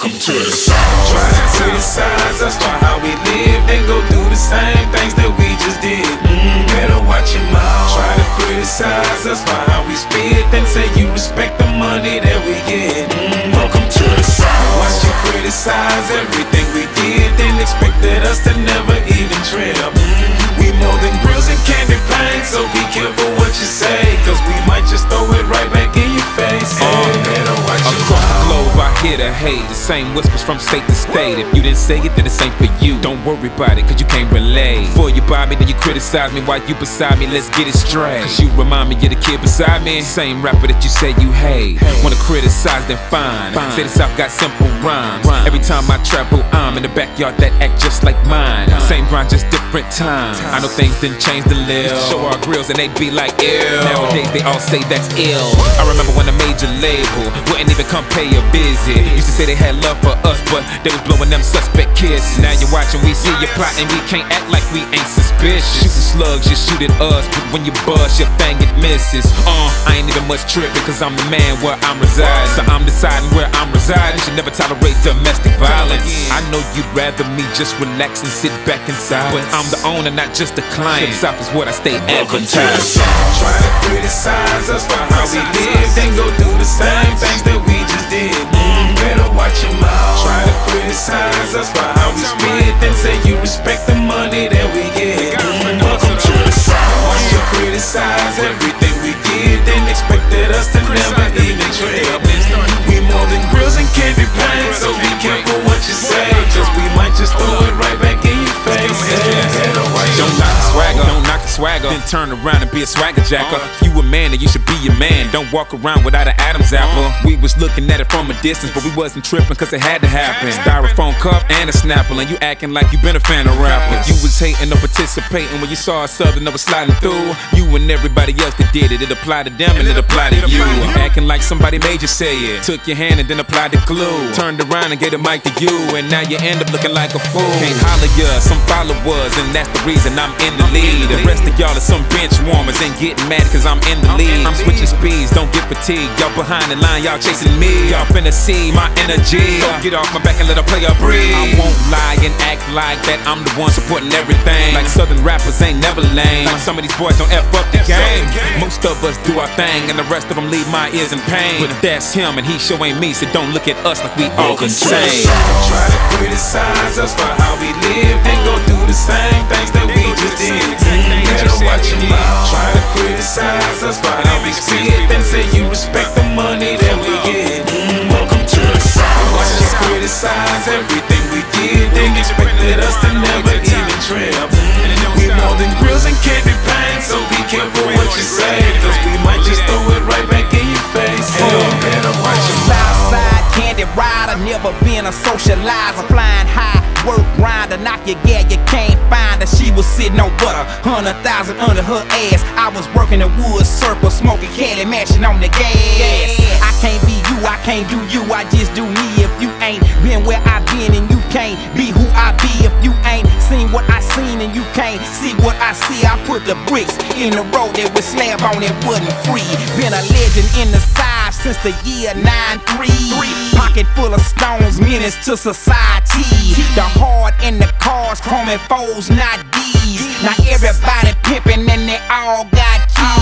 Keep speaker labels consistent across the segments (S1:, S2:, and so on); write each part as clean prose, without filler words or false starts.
S1: Welcome to the South.
S2: Try to criticize us for how we live, then go do the same things that we just did. Better watch your mouth. Try to criticize us for how we spit, then say you respect the money that we get.
S1: Welcome to the South.
S2: Watch you criticize everything we did, then expected us to never even trip. We more than grills and candy paint, so be careful what you say, cause we might just throw it right back in your face. Better watch your
S3: Across the
S2: mouth.
S3: globe, I hear the hate. The same whispers from state to state. If you didn't say it, then it's ain't for you. Don't worry about it, cause you can't relate. Before you buy me, then you criticize me while you beside me. Let's get it straight. Cause you remind me of the kid beside me. Same rapper that you say you hate. Wanna criticize, then fine. Say the South got simple rhymes. Every time I travel, I'm in the backyard that act just like mine. Same grind, just different times. I know things didn't change the little. Show our grills and they be like, ew. Nowadays they all say that's ill. I remember when a major label wouldn't even come pay a visit. Used to say they had love for us, but they was blowing them suspect kisses. Now you're watching, we see you plotting, we can't act like we ain't suspicious. Shooting slugs, you shoot at us, but when you bust, your thing it misses. I ain't even much tripping, cause I'm the man where I'm residing. So I'm deciding where I'm residing. Should never tolerate domestic violence. I know you'd rather me just relax and sit back inside, but I'm the owner, not just a client. South is what I stay advertised.
S2: Try to criticize us for how we live, then go do the same things that we just did. Better watch your mouth. Try to criticize us for how we spit, then say you respect the money that we get.
S1: Welcome to the South.
S2: Watch you criticize everything we did, then expected us to never even trip. We more than grills and candy paint, so be careful what you say, cause we might just throw it right back in your face. Better watch your
S3: Don't knock the
S2: mouth.
S3: swagger, don't knock the swagger, then turn around and be a swagger jacker. If you a man, then you should be a man. Don't walk around without an Adam's apple. We was looking at it from a distance, but we wasn't tripping cause it had to happen. Styrofoam cup and a Snapple, and you acting like you been a fan of rappers. You was hating or participating when you saw a Southern that was sliding through. You and everybody else that did it, it applied to them and it applied to you. Acting like somebody made you say it. Took your hand and then applied the glue. Turned around and gave the mic to you, and now you end up looking like a fool. Can't holler ya, some followers, and that's the reason I'm in the lead. The rest of y'all are some bench warmers, ain't getting mad cause I'm in the lead. I'm switching speeds, don't get fatigued. Y'all behind the line, y'all chasing me. Y'all finna see my energy, so get off my back and let a player breathe. I won't lie and act like that I'm the one supporting everything. Like Southern rappers ain't never lame. Like some of these boys don't F up the game. Most of us do our thing, and the rest of them leave my ears in pain. But that's him, and he sure ain't me, so don't look at us like we all the same.
S2: Try to criticize us for how we live, then go do the same things that we just did. Better watch your mouth. Try to criticize us for how we spit, then say you respect the money that we get.
S1: Welcome to the South.
S2: Watch you criticize everything we did, then expected us to never even trip. We more than grills and candy paint, so be careful what you say, cause we might just throw it right back in your face. Better watch your mouth.
S4: Southside candy rider, never been a socializer. Flying high, work grinder, knock your gal, you can't find her. She was sitting on butter, 100,000 under her ass. I was working the wood circle, smoking Cali, mashing on the gas. I can't be you, I can't do you, I just do me. If you ain't been where I been, and you can't be who I be. If you ain't seen what I seen, and you can't see what I see. I put the bricks in the road that with slab on it wasn't free. Been a legend in the side since the year 93. Pocket full of stones, menace to society. The hard in the cars, chroming foes, not these. Now everybody pimping and they all got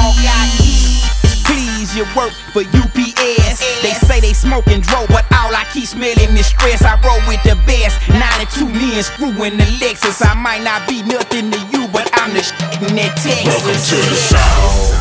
S4: keys. Please, you work for UPS. They say they smoking dro, but all I keep smelling is stress. I roll with the best, 92 million screw in the Lexus. I might not be nothing to you, but I'm the shit in that Texas.
S1: Welcome to the South.